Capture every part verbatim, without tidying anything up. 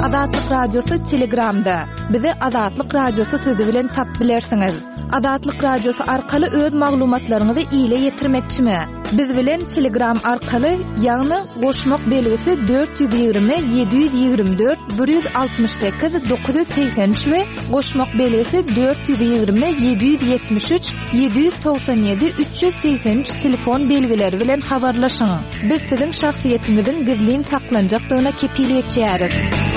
Azatlyk Radiosu Telegramda. Bizi Azatlyk Radiosu sözü bilen tap bilersiňiz. Azatlyk Radiosu arkaly öz maglumatlaryňyzy ýyla ýetirmekçimi? Biz bilen Telegram arkaly ýagny goşmak belgisi dört yüz ýygrimi yedi yüz ýygrimi dört bir yüz altymyş sekiz dokuz yüz seksen üç we goşmak belgisi dört yüz ýygrimi yedi yüz ýetmiş üç yedi yüz toksan ýedi üç yüz seksen üç telefon belgileri bilen habarlaşyň. Biz siziň şahsiýetiňizin gizliň taklanjakdygyna kepillik etýäris.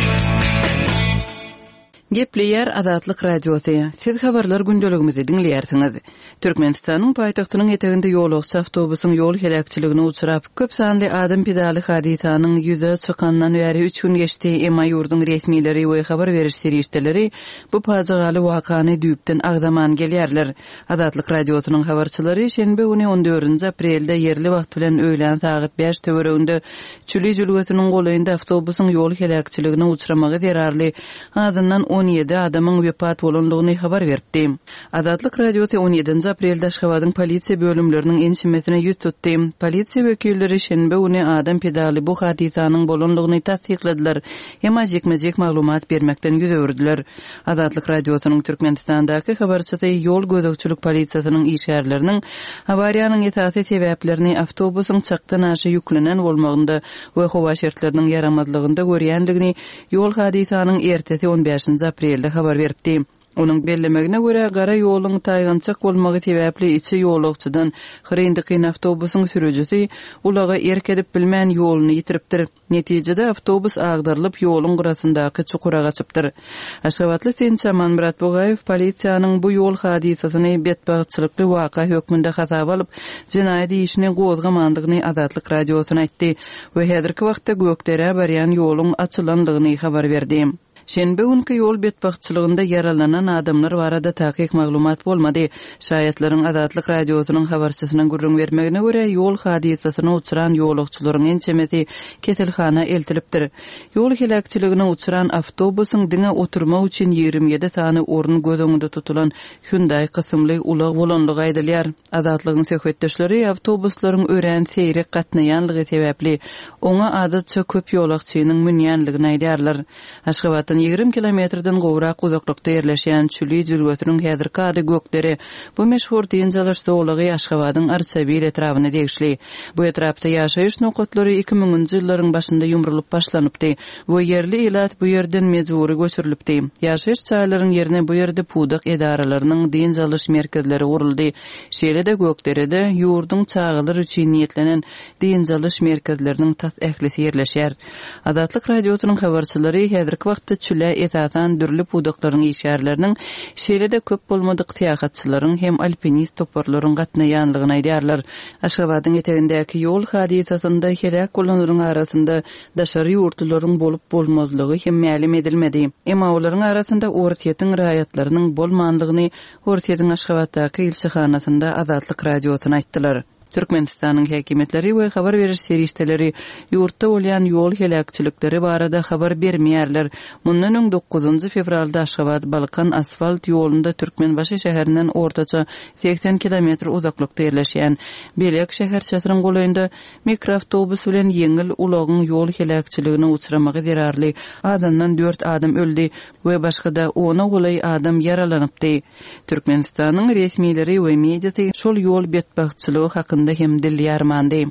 Gepleyer Azatlyk Radiosu. Siz habarlar gündeligimizi dinleýärsiňiz. Türkmenistanyň paýtagtynyň eteginde ýolagçy awtobusyň ýol helakçylygyna uçrap, köp sanly adam pedali hadisanyň ýüze çykandan bäri üç gün geçdi. Emma ýurdun resmileri we habar beriş serişdeleri bu paýjagaly wakany düýpden agdaman gelýärler. Azatlyk Radiosynyň habarçylary şenbe güni on dördünji aprelde yerli wagt bilen öýlen saat beş töwereginde Çüli jülgesynyň golaýynda awtobusyň ýol helakçylygyna uçramagy derarly adından on yedi adamyň wepat bolandygyny habar berdi. Azatlyk Radiosu on ýedinji aprelde Aşgabatyň polisiýa bölümleriniň ençimesine ýüz tutdy. Polisiýa wekilleri şenbe güni adam pedali bu hadisanyň bolandygyny tasdikladiler. Emma jekmejek maglumat bermekden ýüz öwürdiler. Azatlyk Radiosynyň Türkmenistandaky habarçysy ýol gözegçilik polisiýasynyň işgärleriniň awariýanyň esasy sebäplerini awtobusyň çykdan aşy ýüklenen bolmagynda we howa şertleriniň yaramazlygynda görýändigini ýol hadisanyň ertesi on beşinji aprelde habar berdi. Onun bellemegine göre gara ýoluň taýgançak bolmagy sebäpli içi ýolagçydan hyryndyky awtobusyň sürüjüsi ulaga erk edip bilmän ýoluny ýitiripdir. Netijede awtobus agdarylyp ýoluň gurasyndaky çukura gaçypdyr. Aşgabatly Sençaman Murat Bogaýew polisiýanyň bu ýol hadisasyny betbagçylykly waka hökmünde hasap alyp jinaýat işini gozgamandygyny Azatlyk Radiosyna aýtdy we häzirki wagtda gökdere barýan ýoluň açylandygyny habar berdi. Şenbe günkü ýol betbagçylygynda yaralanan adamlar barada taýyk maglumat bolmady. Şaýatlaryň Azatlyk Radiosynyň habarçysyna gurrun bermegine görä ýol hadisasyna uçuran ýolagçylaryň ençemesi keselhana eltilipdir. Ýol helakçylygyna uçuran awtobusyň diňe oturmak üçin ýigirmi ýedi sany orun göz öňünde tutulan Hyundai kysymly ulag bolandygy aýdylýar. Azatlygyň söhbetdeşleri awtobuslaryň ören seýrek gatnaýanlygy sebäpli oňa adatça köp ýolagçynyň münýänligini aýdýarlar. Aşgabat ýigirmi kilometrden gowrak uzaklykda ýerleşýän Çüli jülgesyniň häzirki ady Gökdere bu meşhur diňjalaşdy olagy Aşgabatyň Arsabil etrabyna degişli. Bu etrapda ýaşaýyş nokatlary iki miňinji ýyllaryň başynda ýumrulyp başlanypdy. Bu yerli elat bu ýerden mejburi göçürilipdi. Ýaşaýyş çaýlaryň ýerine bu ýerde pudak edaralarynyň diňjalaş merkezleri guruldy. Şeýle-de Gökderede ýurdun çağılar üçin niýetlenen diňjalaş merkezleriniň tas ählisi ýerleşýär. Azatlyk Radiosynyň habarçylary häzirki wagtda Çüle esasan dürli pudaklaryň işgärleriniň şeýle-de köp bolmadyk syýahatçylaryň hem alpinist toparlaryň gatnaýanlygyny aýdýarlar. Aşgabatyň etegindäki ýol hadisasynda helak bolanlaryň arasynda daşary ýurtlaryň bolup bolmazlygy hem ma'lum edilmedi. Emma olaryň arasynda orsiýetiň raýatlarynyň bolmandygyny Orsiýetiň Aşgabatdaky ilçehanasynda Azatlyk Radiosyna aýtdylar. Türkmenistanyň häkimetleri we habar beriş serişdeleri ýurtda bolýan ýol helakçylykları barada habar bermeýärler. Mundan öň dokuzunji fevralda Aşgabat Balkan asfalt ýolunda Türkmenbaşy şäherinden ortaça seksen kilometr uzaklykda ýerleşýän Belek şäherçäsiniň golaýynda mikroawtobus bilen ýeňil ulagyň ýol helakçylygyna uçramagy derarly adamdan dört adam öldi we başga-da ona golay adam yaralanypdy. Türkmenistanyň resmileri we mediasy şol ýol betbagçylygy hakynda hem dil ýarmandy.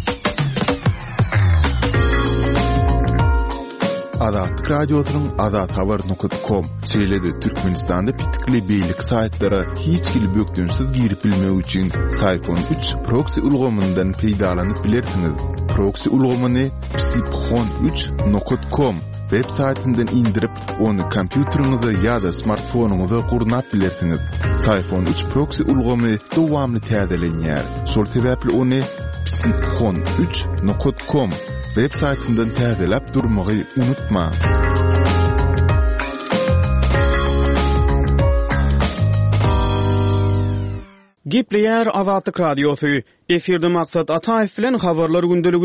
Azatlyk Radiosynyň azat habar nokta com çeýledi Türkmenistanda pitikli beýlik saýtlary hiç kili bökdünsiz girip bilmek üçin Sayfon üç proxy ulgamyndan peýdalanyp bilersiňiz. Proxy ulgamy psipxon üç nokta com web saytyndan indirip onu kompýuteriňize ýa-da smartfonuňyza gurnap bilersiňiz. Sayfon üç proxy ulgamy dowamly täzelenýär. Şol sebäpli onu psipxon üç nokta com web saytyndan täzelep durmagy unutma. Gepleyer Azatlyk Radiosu. Eferde maksat Ataýew bilen habarlar gündeligi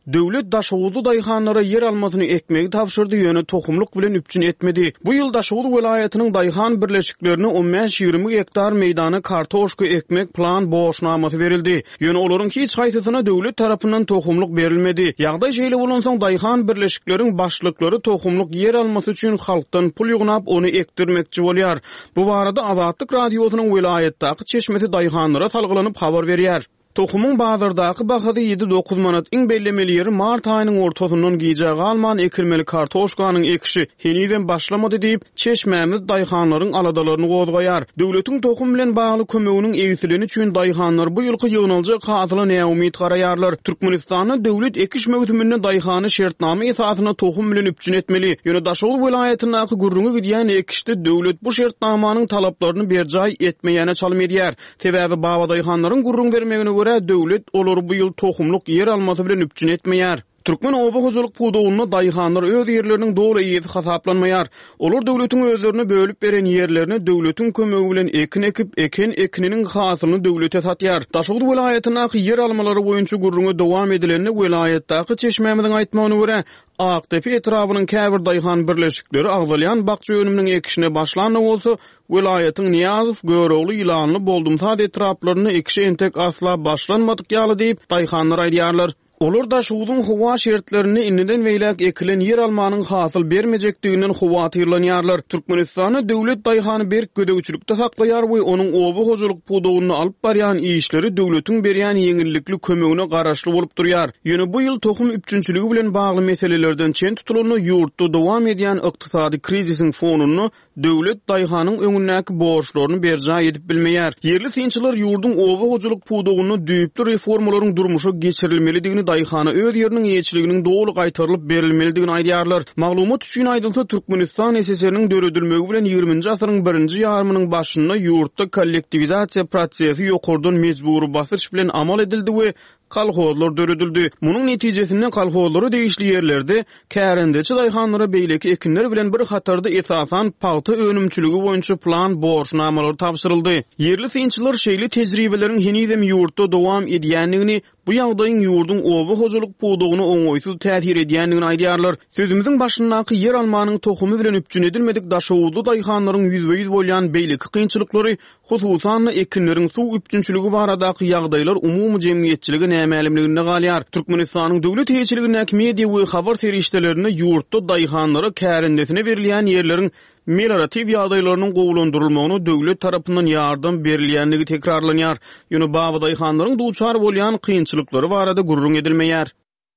Döwlet daşawuzly daýhanlara yer almasyny ekmegi tapşyrdy, ýöne tohumluk bilen üpçün etmedi. Bu ýyl Daşawuz welaýatynyň daýhan birleşiklerine on beş ýygrimi hektar meýdana kartoşka ekmek plan boşnamasy verildi. Ýöne olaryň hiç haýsysyna döwlet tarapyndan tohumluk berilmedi. Ýagdaý şeýle bolansoň daýhan birleşikleriň başlyklary tohumluk yer almasy üçin halkdan pul ýygnap onu ekdirmekçi bolýar. Bu barada Azatlyk radiosynyň welaýatdaky çeşmeti daýhanlara salgylanyp habar berýär. Tohumun bazardaky bahady ýedi dokuz manat iň bellemeli ýeri mart aýynyň ortasyndan gijäge alman ekilmeli kartoşkanyň ekişi heniden başlamady diýip çeşmämiz daýhanlaryň aladalaryny gozgaýar. Döwletiň tohum bilen bagly kömeginiň eýsilini üçin daýhanlar bu ýylky ýygnalja gatyly ne umyt garaýarlar. Türkmenistanyň döwlet ekiş möhüminde daýhany şertname esasyna tohum bilen üpçün etmeli. Ýöne Daşawuz welaýatynyň gurrungy gidýän ekişde döwlet bu şertnamanyň talaplaryny berjaý etmeýäne çalym edýär. Sebäbi bawa daýhanlaryň gurrun bermegine döwlet olar bu ýyl tohumluk yer almasy bilen üpçün etmeýär. Türkmen owa hojallyk pudugyny daýhanlar öz ýerleriniň dogry ýeti hasaplanmaýar. Olar döwletiň özlerini bölüp beren ýerlerini döwletiň kömegi bilen ekin ekip, eken ekininiň hasylyny döwlete satýar. Daşawuz welaýatynyň yer almalary boýunça gurrungy dowam edilenini welaýatdaky çeşmämiziň aýtmagyna görä, Aqtepe etrabynyň käbir daýhan birleşikleri agzalyan bakça önüminiň ekişine başlandy bolsa, welaýatyň Niýazow, Görogly, Ýylanly, Boldumtad etraplaryny ekişe entek asla başlanmadyk ýaly diýip daýhanlar aýdýarlar. Olar da şuwdyň howa şertlerini inniden weýlek ekilen yer almanyň hasyl bermejekdiginden howa tyrlanýarlar. Türkmenistany döwlet daýhany berk gödegçilikde saklaýar we onuň oba hojalyk pudugyny alyp barýan işleri döwletiň berýän ýeňillikli kömegine garaşly bolup durýar. Ýöne bu ýyl tohum üpçünçiligi bilen bagly meselelerden çen tutulany ýurtda dowam edýän ykdysady krizisiň fonuny döwlet daýhanyň öňündäki borçlaryny berjaý edip bilmeýär. Yerli synçylar ýurduň oba hojalyk pudugyny düýüpli reformalaryň durmuşa geçirilmelidigini daýhana öz ýeriniň ýetçiliginiň dogry gaýtarylyp berilmelidigini aýdýarlar. Maglumat üçin aýdylsa Türkmenistan S S R-niň döredilmegi bilen ýygrüminji asyryň birinji ýarmynyň başynda ýurtda kollektivizasiýa prosesi ýokurdan mejburi basyş bilen amal edildi we kalhozlar döredildi. Munun netijesinde kalhozları değişli yerlerde kärendeçi daýhanlara beýleki ekinler bilen bir hatarda esasan paýta önümçüligi boýunça plan borçnamalary tapşyryldy. Yerli synçylar şeýle tejribeleriň henidem ýurtda dowam edýändigini, bu ýagdaýyň ýurduň oba hojalyk pudugyny oňoýsuz täsir edýändigini aýdýarlar. Sözümiziň başyndaky yer almanyň tohumy bilen üpçün edilmedik Daşawuzly daýhanlaryň ýüzde ýüz bolýan beýleki kynçylyklary, hususan ekinleriň suw üpçünçiligi baradaky ýagdaýlar umumy jemgyýetçiligi nämelimliginde galýar. Türkmenistanyň döwlet heýetçiliginiň media we habar serişdelerine ýurtda daýhanlara kärendesine berilýän ýerleriň meliorativ ýagdaýlarynyň gowulandyrylmagyna döwlet tarapyndan ýardam berilýänligi tekrarlanýar. Ýöne bawa daýhanlaryň duçar bolýan kynçylyklary barada gurrun edilmeýär.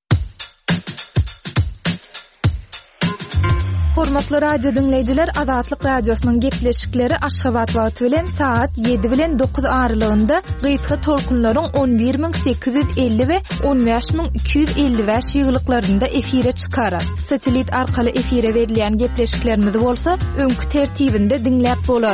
Hormatly radio dinleyijiler, Azatlyk radiosynyň gepleşikleri Aşgabat wagty bilen saat ýedi bilen dokuz aralygynda gysga tolkunlaryň on bir min sekiz ýüz elli we on beş min iki ýüz elli beş ýyglyklarynda efire çykarar. Satelit arkaly efire berilýän gepleşiklerimiz bolsa, öňkü tertibinde dinläp bolar.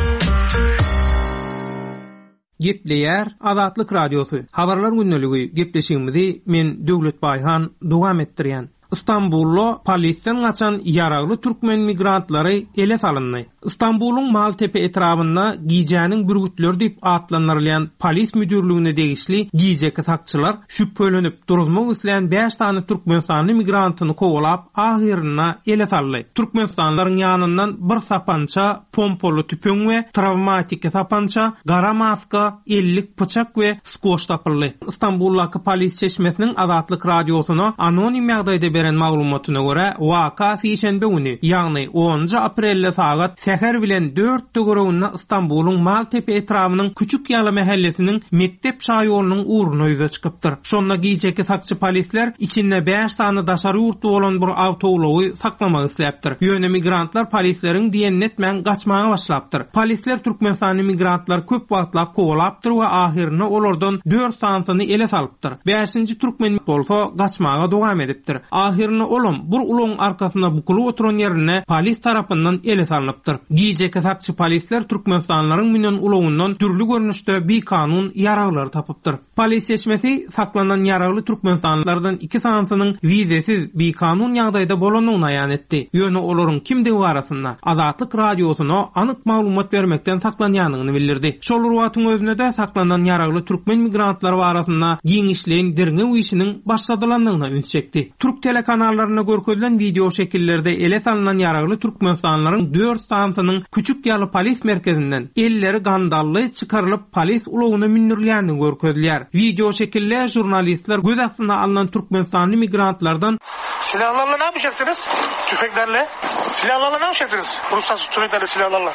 Gepleýär Azatlyk radiosu. Habarlar günneligi gepleşigimizi men Döwlet Baýhan dowam etdirýän. İstanbullu polisiýadan gaçan ýaragly türkmen migrantlary ele salyndy. İstanbulun Maltepe etrabynda gijäniň bürgütler diýip atlanyrylýan polis müdürlügine degişli gijeki sakçylar şüphelenip durulmak isleýän beş tane türkmenistany migrantyny kowalap ahyrına ele saldy. Türkmenistanlaryň ýanyndan bir sapança pompaly tüpüň we travmatik sapança, gara maska, ellik bıçak we skoş tapyldy. İstanbuldaky polis çeşmesiniň Azatlyk radiosyna anonim ýagdaýda beren maglumatyna görä, waka şeýşembe güni, ýagny onuncu aprelde saat seher bilen dört tögörüňde Istanbulun Maltepe etrabynyň Küçük Ýaly mahallesiniň mektep şaýolynyň uruny ýüze çykypdyr. Şonda gijeki sakçy polisler içinde beş tane daşary ýurtda bolan bir awtobusy saklamak isläpdir. Ýöne migrantlar polisleriň diýenetmän gaçmaga başlapdyr. Polisler Türkmenistany migrantlar köp wagtlap kowalapdyr we ahyrynda olardan dört sansyny ele salypdyr. beşinji türkmen bolsa gaçmaga dowam edipdir. Ahyrynda olum bir uluň arkasynda bukulup oturan ýerine polis tarapyndan ele salynıpdyr. Giýje kasapçy polisler türkmenstanlaryň minen ulawyndan türlü görnüşde bir kanun yaraglar tapypdyr. Polis seçmesi saklanan yaragly türkmenstanlardan iki sansynyň wizesiz bir kanun ýagdaýda bolanyny aýan etdi. Ýöne olaryň kimdigi barasynda Azatlyk radiosyna anyk maglumat bermekden saklanýanyny bildirdi. Şol ruwatyň özüne de saklanan yaragly türkmen migrantlar barasynda giňişleýin dirňe işiniň başladylanlygyna üns çekdi. Türk telekanallaryna görkezlen video şekillerde ele salynan yaragly türkmenstanlaryň dört sansynyň küçük ýaly polis merkezinden elleri gandally çykarylyp polis ulawyna mindirilýänini görkezdiler. Video şekilleri jurnalistler göz astyna alynan türkmenstanly migrantlardan silahlarla ne yapacaksınız? Tüfeklerle. Silahlarla ne yapacaksınız? Ruhsatsız tüfeklerle, silahlarla.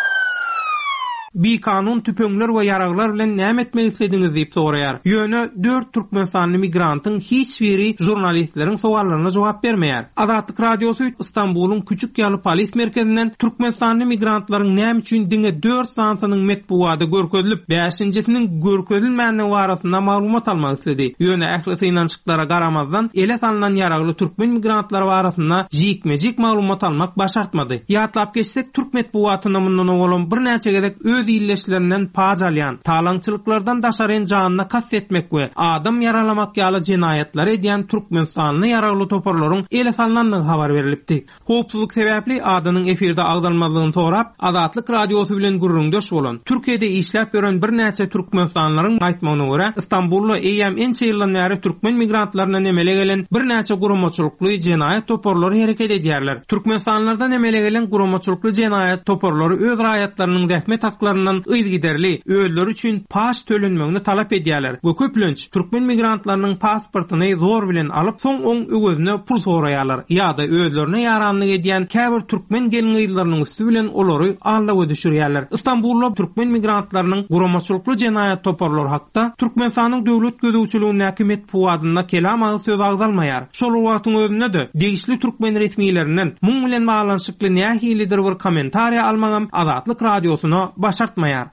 Bir kanun tüpöňler we yaraglar bilen näme etmek istediňiz diýip soraýar. Ýöne dört türkmenstanly migrantyň hiç biri jurnalistleriň sowallaryna jogap bermeýär. Azatlyk radiosu İstanbulyň küçük ýaly polis merkezinden türkmenstanly migrantlaryň näme üçin diňe dört sansynyň metbuwada görkezilip beşincisiniň görkezilmänligi barasynda maglumat almak istedi. Ýöne ähli inançyklara garamazdan ele salynan yaragly türkmen migrantlar barasynda jikmejik maglumat almak başartmady. Ýatlap geçsek Türk metbuwatyna mundan oğlum bir näçe gezek illeşlerinden paz alyan, talaňçylyklardan daşaryn janyna kastetmek we adam yaralamak ýaly jinayetler edýän türkmenstanly yaragly toparlaryň ele salynyny habar berilipdi. Howpsuzlyk sebäpli adynyň efirde agdalmalygyny sorap, Azatlyk radiosy bilen gurrundaş bolan Türkiýede işläp ýören bir näçe türkmenstanlaryň aýtmagyna görä, İstanbulda eýem ençe ýyldan bäri türkmen migrantlaryna nemele gelen bir näçe guramaçylykly jinayet toparlary hereket edýärler. Türkmenstanlarda nemele gelen guramaçylykly jinayet toparlary öz raýatlarynyň rahmet haklarından ýygyderli, öýler üçin pas tölenmegini talap edýärler. Bu köplenç türkmen migrantlarynyň pasportyny zor bilen alyp soň oň öwüzüne pul soraýarlar. Ýa-da öýlerine ýaranlyk edýän käbir türkmen gelňylarynyň üstü bilen olary allawa düşürýärler. İstanbulda türkmen migrantlarynyň guramaçylykly jinayet toparlary hakda Türkmenistanyň döwlet gözegçiliginiň häkimet puwadyna kelam agy söz agzalmaýar. Şol wagtyň özünde de degişli türkmen resmiýetlerinden muň bilen baglanşykly nähilidir bir kommentariýa almagam Azatlyk radiosyna başartmaýar.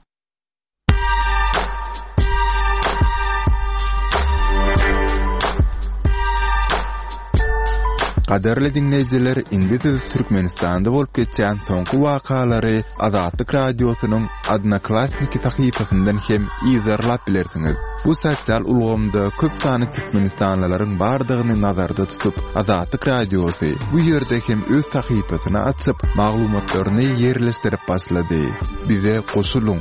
Qaderli dinleyijiler, indi siz Türkmenistanda bolup geçen soňky wakalary Azatlyk radiosynyň Adnaklasniki sahypasyndan hem izarlap bilersiňiz. Bu sosial ulgamda köp sany Türkmenistanlylaryň bardygyny nazarda tutup, Azatlyk radiosy bu ýerde hem öz sahypasyny açyp, maglumatlaryny ýerleşdirip başlady. Bize goşulyň.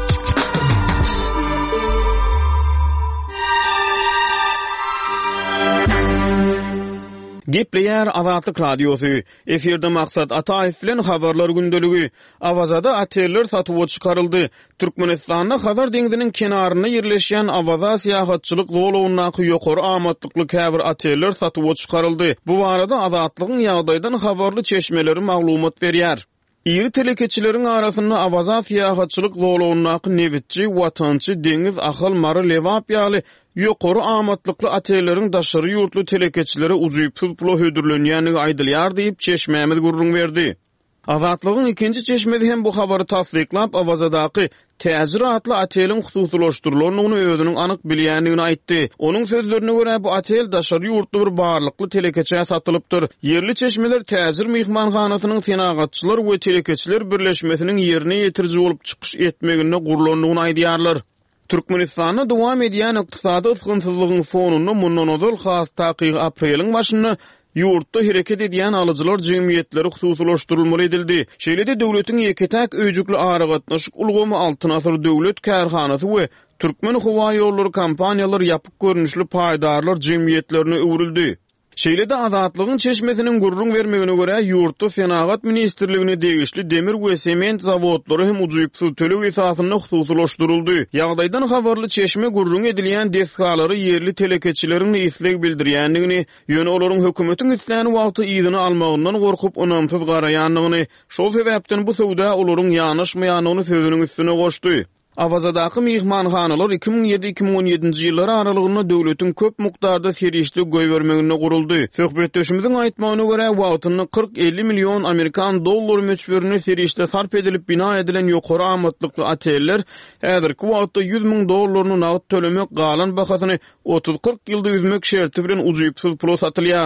Gepleýär Azatlyk radiosu. Eferde maksat Ataýew bilen habarlar gündeligi. Awazada ateller satyp çykaryldy. Türkmenistanda Hazar deňiziniň kenaryna ýerleşýän Awaza syýahatçylyk zolawyna ýokary amatlykly käbir ateller satyp çykaryldy. Bu barada Azatlygyň ýagdaýdan habarly çeşmeleri maglumat berýär. İri telekeçileriň arasynda Awaza syýahatçylyk zolawyna nevitçi, watançy, deňiz ahal mary lewap ýaly ýokary amatlykly atelleriň daşary ýurtly telekeçilere uzyp pul hödürlenýänligi aýdylýar diýip çeşmämiz gurrun berdi. Azatlygyň ikinji çeşmesi hem bu habary tasdiklap Awazadaky täzir atly atelyň hususlaşdyrylygyny özüniň anyk bilýänligini aýtdy. Onuň sözlerine görä bu atel daşary ýurtly bir barlykly telekeçe satylypdyr. Yerli çeşmeler täzir mehmanhanasynyň senagatçylar we telekeçiler birleşmesiniň ýerine ýetirji bolup çykyş etmegine gurulanyny aýdýarlar. Türkmenistanda dowam edýän ykdysady ysgynsyzlygyň fonunda mundan öňe has takygy aprelyň başynda ýurtda hereket edýän alyjylar jemgyýetleri hususlaşdyrylmaly edildi. Şeýlede döwletiň ýeketäk öýjükli aragatnaşyk ulgamy altyn asyr döwlet kärhanasy we Türkmen howa ýollary kompaniýalary ýapyk görnüşli paýdarlar jemgyýetlerine öwrüldi. Şeýlede Azatlygyň çeşmesiniň gurrun bermegine görä ýurtda Senagat ministrligine degişli demir we sement zawodlary hem uzyp su tölew esasynda hususlaşdyryldy. Ýagdaýdan habarly çeşme gurrun edilýän desgalary yerli telekeçileriň isleg bildirýänligini, ýöne olaryň hökümetiň isläni wagty ýygyny almagyndan gorkup onamsyz garaýanlygyny, şol sebäpden bu sowda olaryň ýanyşmaýanyny sözüniň üstüne goşdy. Awazadaky mehmanhanalar iki min ýedi iki min on ýedinji ýyllary aralygynda döwletiň köp mukdarda serişli goý bermegine guruldy. Söhbetdeşimiziň aýtmagyna görä wagtyny kırk elli milyon Amerikan dollary meçberini serişli sarp edilip bina edilen ýokary amatlykly ateller häzirki wagtda yüz miň dollaryny nagd tölemek galan bahasyny otuz kırk ýylda üzmek şerti bilen uzyp pul satylýar.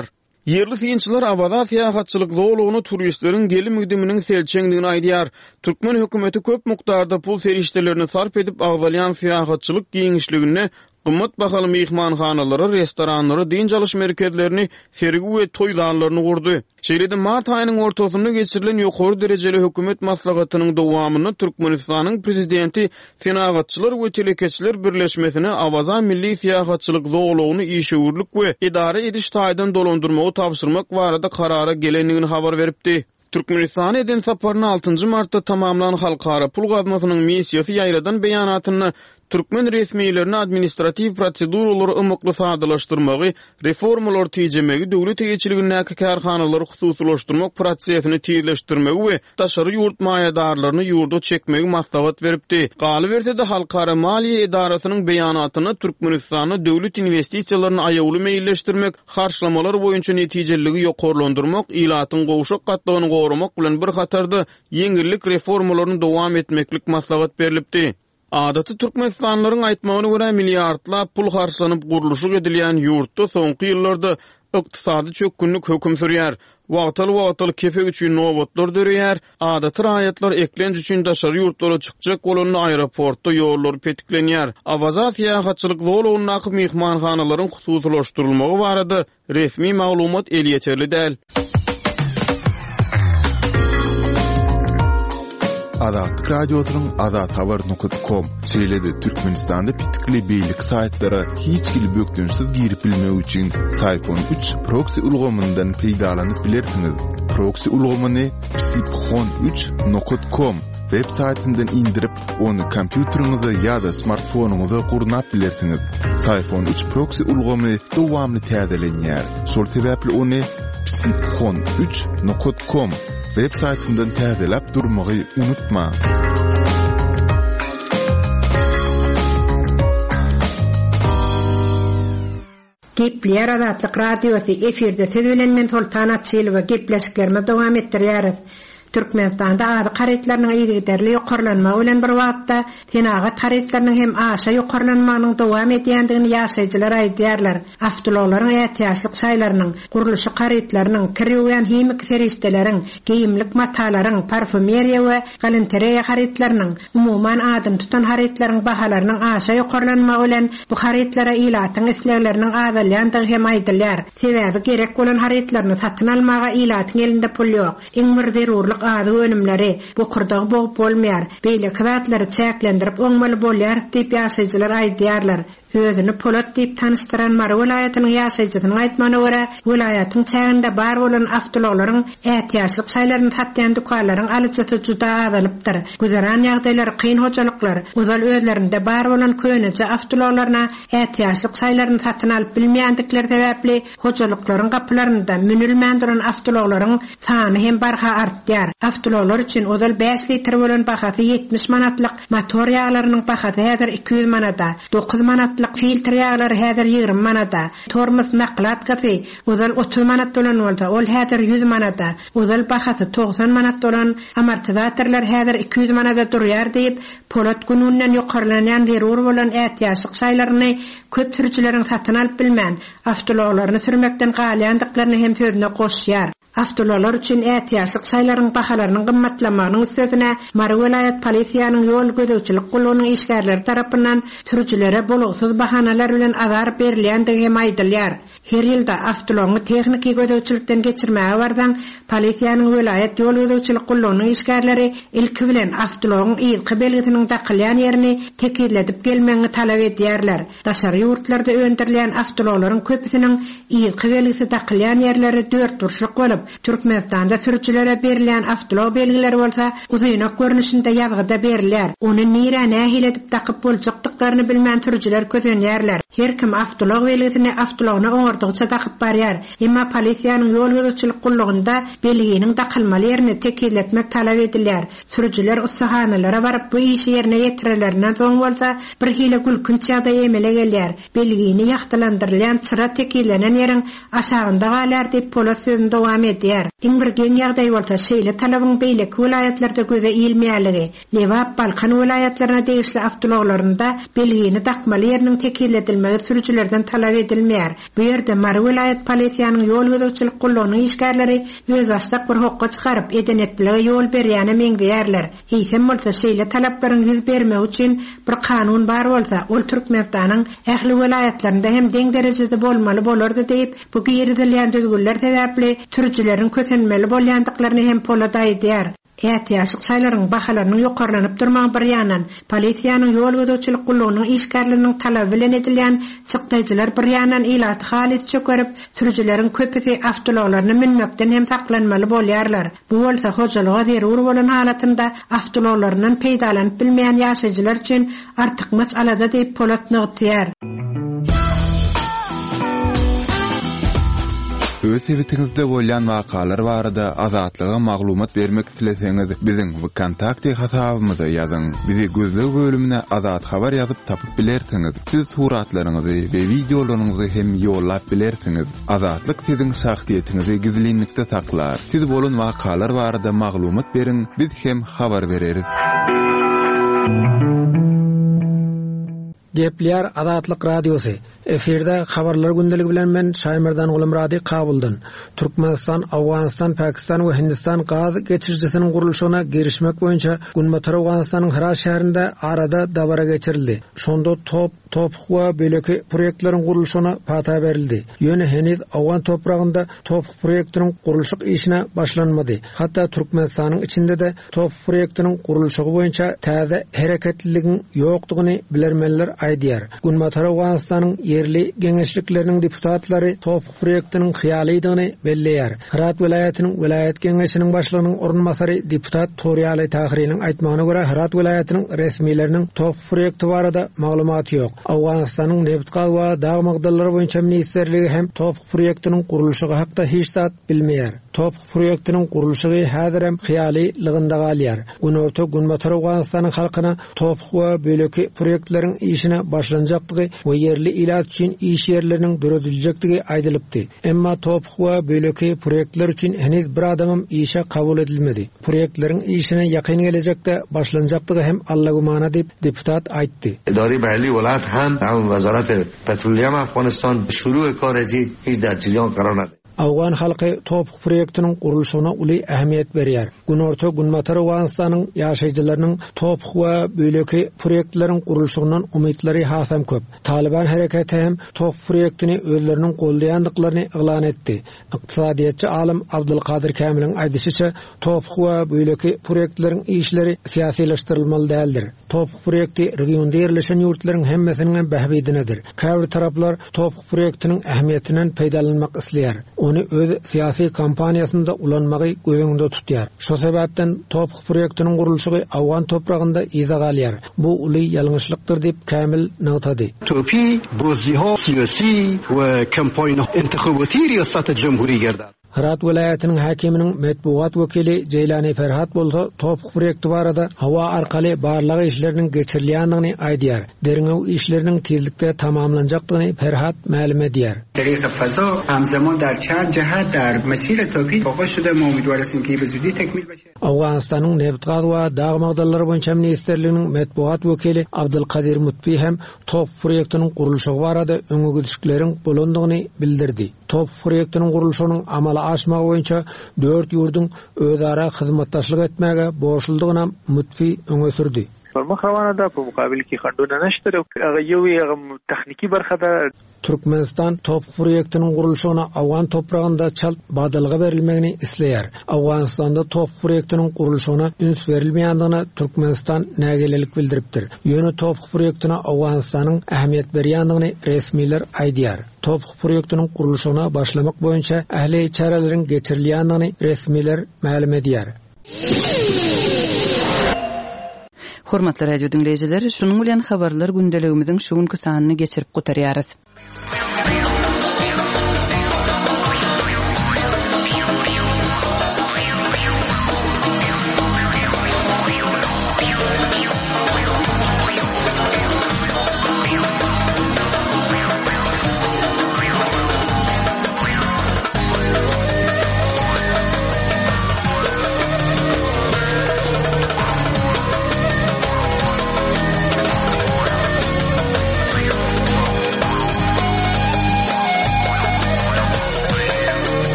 Yerli synçylar awada syýahatçylyk zowlugyny turistleriň gelim üdüminiň selçeňligini aýdýar. Türkmen hökümeti köp mukdarda pul serişdelerini sarp edip agzalyan syýahatçylyk giňişligine gymmat bahaly mehmanhanalary, restoranlary, din çalyş merkezlerini, fergi we toýlarlaryny gurdy. Şeýlede mart aýynyň ortasynda geçirilen ýokary derejeli hökümet maslahatynyň dowamyny Türkmenistanyň prezidenti Synagatçylar we Telekeçiler Birleşmesine awaza milli syýahatçylyk zowlugyny işgörlük we idare ediş taýdan dolandyrmagy tapşyrmak barada karara gelenligini habar beripdi. Türkmenistan eden saparyny altıncı martda tamamlanan halkara pul gazmasynyň missiýasy ýaýradan beýanatyny Türkmen resmiýetlerini administrativ proseduralary ymykly sadalaşdyrmagy, reformalar tejemegi, döwlet eýetçiligindäki karhanalary hususlaşdyrmak prosesini tezleşdirmegi we daşary ýurt maýadarlaryny ýurda çekmegi maslahat beripdi. Galy berdi-de Halkara Maliýe Idarasynyň beýanatyny Türkmenistanyň döwlet investisiýalaryny aýawly meýilleşdirmek, harçlamalar boýunça netijeligi ýokarlandyrmak, ilatyň gowşak gatlygyny goramak bilen bir hatarda ýeňillik reformalaryny dowam etmeklik maslahat berilipdi. Adaty Türkmenistanlaryň aýtmagyna görä milliardlap pul harçlanyp gurulşy edilýän ýurtda soňky ýyllarda ykdysady çökünlik hökm sürýär. Wagtaly-wagtaly kefe üçin nowatlar dörýär. Adaty raýatlar eklenç üçin daşary ýurtlara çykjak bolan aeroportda ýollar petiklenýär. Awaza syýahatçylyk zowlugyny mehmanhanalaryň hususlaşdyrylmagy barada resmi maglumat el ýeterli däl. Adat radyosynyň adat habar nokta com seýledi Türkmenistanda pitikli beýlik saýtlara hiç kili bökdünsiz girip bilmek üçin Sayfon üç proxy ulgamyndan peýdalanyp bilersiňiz. Proxy ulgamyny psipxon üç nokta com web saýtyndan indirip onu kompýuteriňize ýa-da smartfonuňyza gurnap bilersiňiz. Sayfon üç proxy ulgamy dowamly täzelenýär. Şol sebäpli onu psipxon üç nokta com web saýtyndan täzelep durmagy unutma. Gepler Adatlyk Radiosy efirde tezelen men Sultan Atçylyk we gepleşiklerimi dowam etdirýäris. Türkmenistanda ady garytlarynyň ýygyderli ýokarlanmagy bilen bir wagtda tenagat garytlarynyň hem aşa ýokarlanmagynyň dowam edýändigini ýaşaýjylar aýdýarlar. Awtologlaryň ähtiýaçlyk şaýlarynyň, gurulşy garytlarynyň, kirýän hemik serişdeleriň, geyimlik matalaryň, parfümeriýa we galanteriýa garytlarynyň, umumyň adym tutan garytlaryň bahalarynyň aşa ýokarlanmagy bilen bu garytlara ilatyň islegleriniň azalýandygy hem aýdylýar. Sebäbi gerek bolan garytlaryny satyn almaga ilatyň elinde pul ýok. Iň bir zerurlyk ady önümleri bu kurdagy bolup bolmaýar. Beýle kıwatları çäklendirip öňmeli bolýar diýip ýaşaýjylar aýdýarlar. Özüni Polat diýip tanıştyran Mara welaýatynyň ýaşaýjysynyň aýtmagyna görä, welaýatyň çäginde bar bolan awtologlaryň ähtiýaçlyk şaýlaryny satýan dukanlaryň alyjy juda azalypdyr. Güzaran ýagdaýlar, kyn hojalyklar, uzal özlerinde bar bolan köňeçe awtologlaryna ähtiýaçlyk şaýlaryny satyn alyp bilmeýändikleri sebäpli hojalyklaryň gaplarynda münülmän duran awtologlaryň sany hem barha artýar. Awtologlar üçin uzal beş litr bolan bahasy ýetmiş manatlyk motor ýağlarynyň bahasy häzir iki yüz manata, dokuz manatlyk filtr ýağlary häzir ýygrym manata, tormos naklat gazy uzal otuz manat bolan bolsa, ol häzir yüz manata, uzal bahasy doksan manat bolan amortizatorlar häzir iki yüz manata durýar diýip Polat gününden ýokarlanan zerur bolan ähtiýaçlyk şaýlaryny köp sürüjileriň satyn alyp bilmän, awtologlaryny sürmekden galýandyklaryny hem sözüne goşýar. Awtologlar üçin ähtiýaçlyk şaýlaryň bahalarynyň gymmatlamagynyň üstüne Mara welaýat polisiýanyň ýol gözegçilik gulunyň işgärleri tarapyndan sürüjilere bolugsyz bahanalar bilen azar berilýändigi hem aýdylýar. Her ýylda awtology tehnik gözegçilikden geçirmäge bardan polisiýanyň welaýat ýol gözegçilik gulunyň işgärleri ilki bilen awtologyň ýylky belgisiniň takylýan ýerini tekirledip gelmegi talap edýärler. Daşary ýurtlarda öndürilýän awtologlaryň köpüsiniň ýylky belgisi takylýan ýerleri dört burçluk bolup, Türkmenistanda sürüjilere berilýän awtolog belgileri bolsa, uzynak görnüşinde ýazgyda berilýär. Ony nire nähil edip takyp boljakdyklaryny bilmän sürüjiler közenýärler. Her kim awtolog belgisini awtologyna oňardygça takyp barýar. Emma polisiýanyň ýol gözegçilik gulugynda belginiň takylmaly ýerini tekirletmek talap edilýär. Sürüjiler ussahanalara baryp bu işi ýerine ýetirilerinden soň bolsa, bir hile gülkünç ýagdaý emele gelýär. Belgini ýagtylandyrylýan çyra tekirlenen ýeriň aşagynda galar diýip Polat sözünde dowam aýdýar. Iň bir geň ýagdaý bolsa şeýle talabyň beýleki vilayatlarda göze ilmeýärligi, Lewap, Balkan vilayatlaryna degişli avtologlarynda belgini takmaly ýeriniň tekilletilmegi sürüjilerden talap edilmeýär. Bu ýerde Mary vilayat polisiýanyň ýol gödäkçilik gullanyň işgärleri öz astak bir hokka çykaryp edenetlige ýol berýäne meňdäýärler. Eýsem bolsa şeýle talaplaryň ýüz bermegi üçin bir kanun bar bolsa, ol Türkmenistanyň ähli vilayatlarynda hem deň derejede bolmaly bolardy diýip bu giýerdilen düzgünler sebäpli sürüjileriň kösenmeli bolýandyklaryny hem polada aýdýar. Ätiýaşyk saýlaryň bahalarynyň ýokarlanyp durmagy bir ýandan polisiýanyň ýol gödäkçilik gullanyň işgärleriniň talaby bilen edilýän çykdyjylar bir ýandan ilaty halit çökerip sürüjileriň köpüsi avtologlaryny minmekden hem saklanmaly bolýarlar. Bu bolsa hojalyga zerur bolan halatynda avtologlarynyň peýdalanyp bilmeýän ýaşaýjylar üçin artyk masalada diýip polat nygtýar. Öz evitinizde bolýan wakalar barada azatlyga maglumat bermek isleseňiz biziň kontakty hasabymyza ýazyň. Bizi gözlegi bölümine azat habar ýazyp tapyp bilersiňiz. Siz suratlaryňyzy we videolaryňyzy hem ýollap bilersiňiz. Azatlyk siziň şahsiýetinizi gizlinlikde saklar. Siz bolan wakalar barada maglumat beriň, biz hem habar bereriz. Gepler Azatlyk Radiosu. Eferde habarlar gündeligi bilen men Şaýmyrdan Gulumrady Kabuldan. Türkmenistan, Awganistan, Pakistan we Hindistan gaz geçirjisiniň gurulşyna girişmek boýunça Günmotor Awganistanyň Hirat şäherinde arada dabara geçirildi. Şonda top top we böleki proýektleriň gurulşyna pata berildi. Ýöne heniz Awgan topragynda top proýektiniň gurulşyk işine başlanmady. Hatda Türkmenistanyň içinde de top proýektiniň gurulşygy boýunça täze hereketliligin ýokdugyny bilermenler aýdýar. Günmotor Awganistanyň yerli geňeşlikleriniň deputatlary top proýektiniň hyýalydygyny belleýär. Hirat vilayatynyň vilayat geňeşiniň başlygynyň ornmasary deputat Torýaly Tahiriniň aýtmagyna görä Hirat vilayatynyň resmiýleriniň top proýekti barada maglumaty ýok. Awganistanyň neft gaz we dag magdallary boýunça ministrligi hem top proýektiniň gurulşygy hakda hiç zat bilmeýär. Top proýektiniň gurulşygy häzir hem hyýalylygynda galýar. Günörtü Günmotor Awganistanyň halkyna top we böleki proýektleriň işine başlanjakdygy we yerli ilat üçin iş yerleriniň dörediljektigi aýdylypdy. Emma top we böleki proýektler üçin heniz bir adamym işe kabul edilmedi. Proýektleriň işine ýakyn gelecekde başlanjakdygy hem allagumana diýip deputat aýtdy. Idari Bahli Walat ham ham Wazarat Petroleum Afganistan şuruy karezi hiç derciyan karar nady. Awgan halky top proýektiniň gurulşyna uly ähmiýet berýär. Günorta Günmotor Awganistanyň ýaşaýjylarynyň top we böleki proýektleriň gurulşygynyň umytlary hasam köp. Taliban hereketi hem top proýektini özleriniň goldaýandyklaryny iglan etdi. Iqtisadiýatçy alim Abdulkadir Kamilň aýdysýça top we böleki proýektleriň işleri siýasylaşdyrylmaly däldir. Top proýekti regionda ýerleşen ýurtlaryň hemmesiniň behbidinedir. Käbir taraplar top proýektiniň ähmiýetinden peýdalanmak isleýär. Onu öz siyasi kampanyasında ulanmagy gözüňde tutýar. Şo sebäpden top proýektiniň gurulşygy Awgan topragynda iza galýar. Bu uly ýalňyşlykdyr diýip Kamil nagtady. Topi boziha siyasi we kampanya intihabaty riýasaty jumhuriýet gerdi. Hirat vilayatının hakiminin metbuat vekili Ceylani Ferhat bolsa top proýekti barada hawa arkaly barlyk işleriniň geçirilýändigini aýdýar. Derňew işleriniň tezlikde tamamlanjakdygyny Ferhat ma'lum edýär. طریق فضا همزمان در چند جهت در مسیر توپی واقع شده ما امیدوار هستیم که به زودی تکمیل بشه. Awganistanyň neft gaz we dag magdallary boýunça ministerliginiň metbuat vekili Abdulkadir Mutbi hem top proýektiniň gurulşygy barada öňügüdüşleriň bolandygyny bildirdi. Top proýektiniň gurulşynyň amala aşmagy boýunça dört ýurdun özara hyzmatdaşlyk etmäge boşuldygyna Mutbi öňe sürdi. Forma xawanada bu mukabil ki xanduna näşdir, ýa-ýa techniki barhada Türkmenistan top proýektiniň gurulşygyna Awgan topragynda çalt badalga berilmegini isleýär. Awganistanda top proýektiniň gurulşygyna üns berilmeýändigine Türkmenistan nägelelik bildiripdir. Ýöne top proýektina Awganistanyň ähmiýet berýändigini resmiýler aýdýar. Top proýektiniň gurulşygyna başlamak boýunça ähli çaralary geçirilýändigini resmiýler ma'lum edýär. Hormatly radio dinleyijileri, şunuň bilen habarlar gündeligimiziň şu günkü sanyny geçirip gutarýarys.